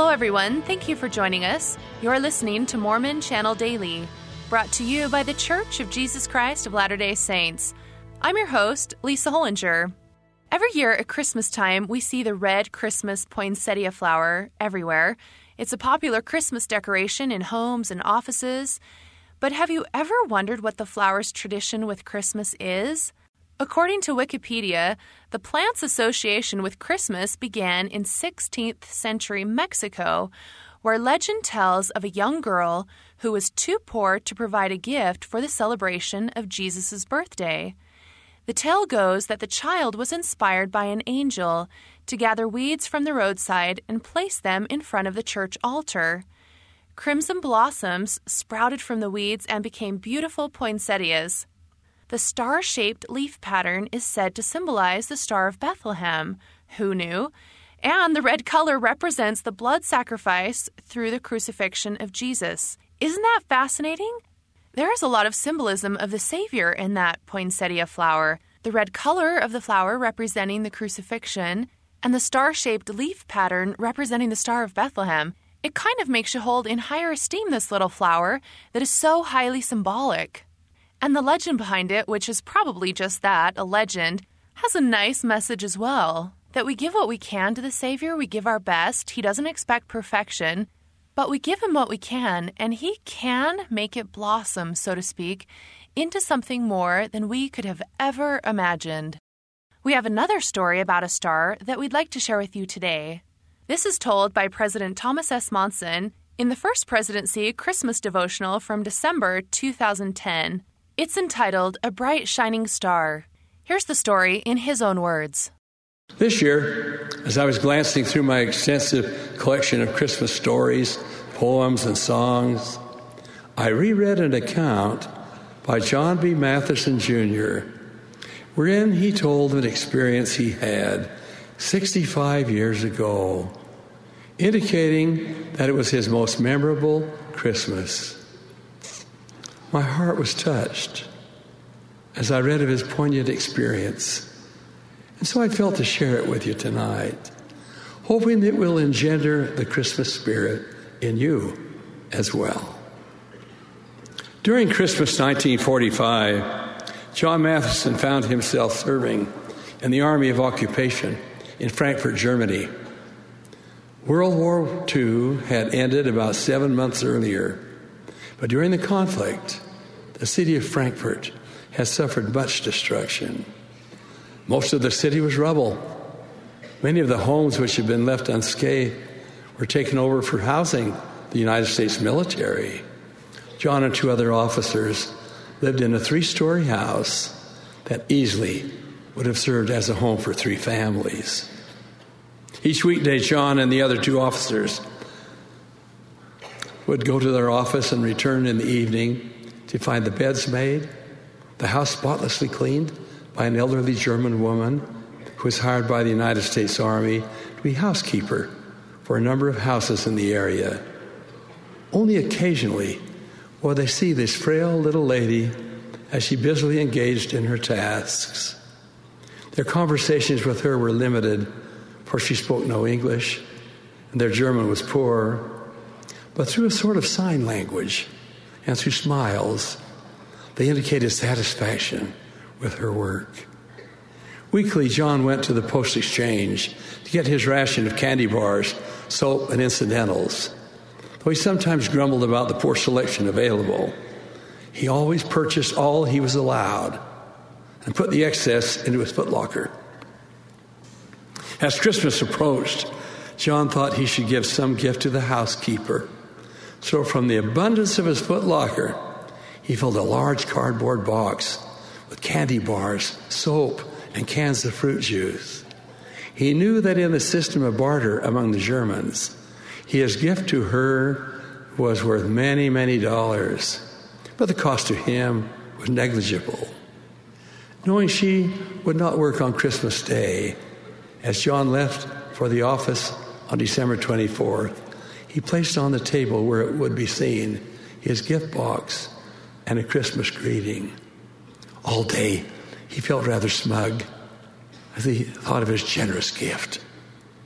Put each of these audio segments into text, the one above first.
Hello, everyone. Thank you for joining us. You're listening to Mormon Channel Daily, brought to you by The Church of Jesus Christ of Latter-day Saints. I'm your host, Lisa Hollinger. Every year at Christmas time, we see the red Christmas poinsettia flower everywhere. It's a popular Christmas decoration in homes and offices. But have you ever wondered what the flower's tradition with Christmas is? According to Wikipedia, the plant's association with Christmas began in 16th century Mexico, where legend tells of a young girl who was too poor to provide a gift for the celebration of Jesus' birthday. The tale goes that the child was inspired by an angel to gather weeds from the roadside and place them in front of the church altar. Crimson blossoms sprouted from the weeds and became beautiful poinsettias. The star-shaped leaf pattern is said to symbolize the Star of Bethlehem. Who knew? And the red color represents the blood sacrifice through the crucifixion of Jesus. Isn't that fascinating? There is a lot of symbolism of the Savior in that poinsettia flower. The red color of the flower representing the crucifixion, and the star-shaped leaf pattern representing the Star of Bethlehem. It kind of makes you hold in higher esteem this little flower that is so highly symbolic. And the legend behind it, which is probably just that, a legend, has a nice message as well. That we give what we can to the Savior, we give our best. He doesn't expect perfection, but we give Him what we can, and He can make it blossom, so to speak, into something more than we could have ever imagined. We have another story about a star that we'd like to share with you today. This is told by President Thomas S. Monson in the First Presidency Christmas devotional from December 2010. It's entitled, A Bright Shining Star. Here's the story in his own words. This year, as I was glancing through my extensive collection of Christmas stories, poems, and songs, I reread an account by John B. Matheson, Jr., wherein he told an experience he had 65 years ago, indicating that it was his most memorable Christmas. My heart was touched as I read of his poignant experience, and so I felt to share it with you tonight, hoping it will engender the Christmas spirit in you as well. During Christmas 1945, John Matheson found himself serving in the Army of Occupation in Frankfurt, Germany. World War II had ended about 7 months earlier. But during the conflict, the city of Frankfurt has suffered much destruction. Most of the city was rubble. Many of the homes which had been left unscathed were taken over for housing the United States military. John and 2 other officers lived in a 3-story house that easily would have served as a home for 3 families. Each weekday, John and the other 2 officers would go to their office and return in the evening to find the beds made, the house spotlessly cleaned by an elderly German woman who was hired by the United States Army to be housekeeper for a number of houses in the area. Only occasionally would they see this frail little lady as she busily engaged in her tasks. Their conversations with her were limited, for she spoke no English, and their German was poor. But through a sort of sign language and through smiles, they indicated satisfaction with her work. Weekly, John went to the post exchange to get his ration of candy bars, soap, and incidentals. Though he sometimes grumbled about the poor selection available, he always purchased all he was allowed and put the excess into his footlocker. As Christmas approached, John thought he should give some gift to the housekeeper. So from the abundance of his footlocker, he filled a large cardboard box with candy bars, soap, and cans of fruit juice. He knew that in the system of barter among the Germans, his gift to her was worth many, many dollars, but the cost to him was negligible. Knowing she would not work on Christmas Day, as John left for the office on December 24th, he placed on the table where it would be seen his gift box and a Christmas greeting. All day, he felt rather smug as he thought of his generous gift.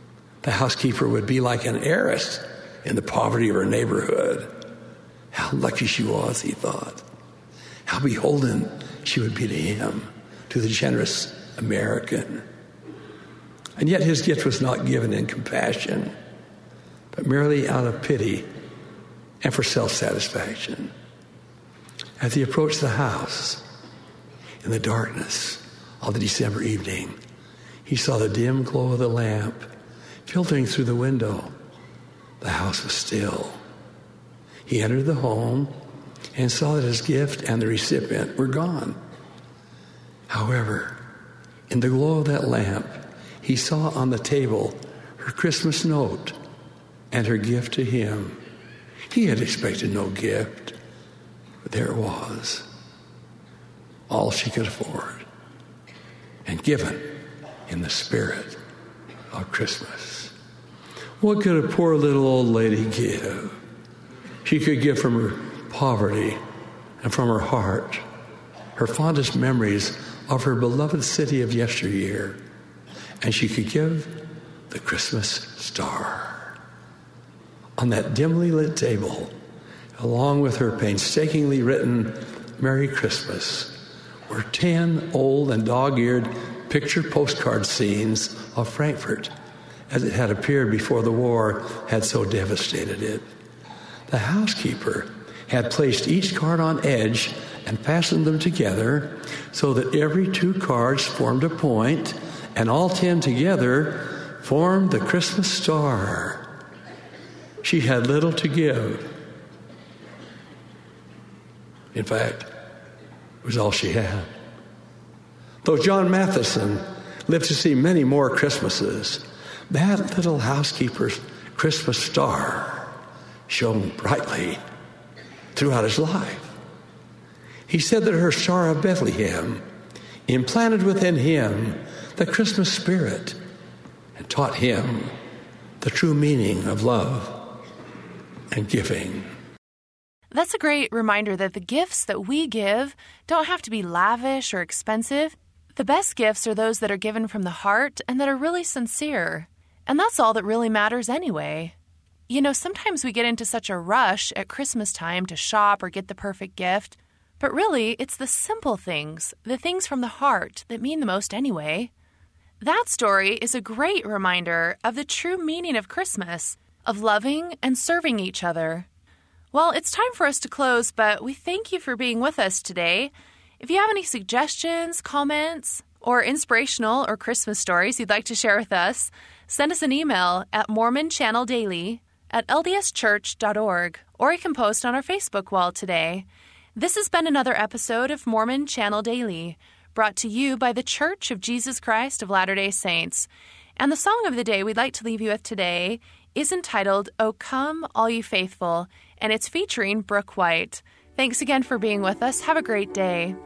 The housekeeper would be like an heiress in the poverty of her neighborhood. How lucky she was, he thought. How beholden she would be to him, to the generous American. And yet his gift was not given in compassion, but merely out of pity and for self-satisfaction. As he approached the house, in the darkness of the December evening, he saw the dim glow of the lamp filtering through the window. The house was still. He entered the home and saw that his gift and the recipient were gone. However, in the glow of that lamp, he saw on the table her Christmas note and her gift to him. He had expected no gift, but there it was, all she could afford, and given in the spirit of Christmas. What could a poor little old lady give? She could give from her poverty and from her heart her fondest memories of her beloved city of yesteryear, and she could give the Christmas star. On that dimly lit table, along with her painstakingly written Merry Christmas, were 10 old and dog-eared picture postcard scenes of Frankfurt as it had appeared before the war had so devastated it. The housekeeper had placed each card on edge and fastened them together so that every 2 cards formed a point, and all 10 together formed the Christmas star. She had little to give. In fact, it was all she had. Though John Matheson lived to see many more Christmases, that little housekeeper's Christmas star shone brightly throughout his life. He said that her Star of Bethlehem implanted within him the Christmas spirit and taught him the true meaning of love and giving. That's a great reminder that the gifts that we give don't have to be lavish or expensive. The best gifts are those that are given from the heart and that are really sincere. And that's all that really matters anyway. You know, sometimes we get into such a rush at Christmas time to shop or get the perfect gift. But really, it's the simple things, the things from the heart, that mean the most anyway. That story is a great reminder of the true meaning of Christmas, of loving and serving each other. Well, it's time for us to close, but we thank you for being with us today. If you have any suggestions, comments, or inspirational or Christmas stories you'd like to share with us, send us an email at mormonchanneldaily@ldschurch.org, or you can post on our Facebook wall today. This has been another episode of Mormon Channel Daily, brought to you by the Church of Jesus Christ of Latter-day Saints. And the song of the day we'd like to leave you with today is entitled, "O Come, All You Faithful," and it's featuring Brooke White. Thanks again for being with us. Have a great day.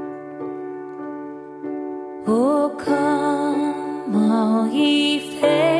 O come, all ye faithful,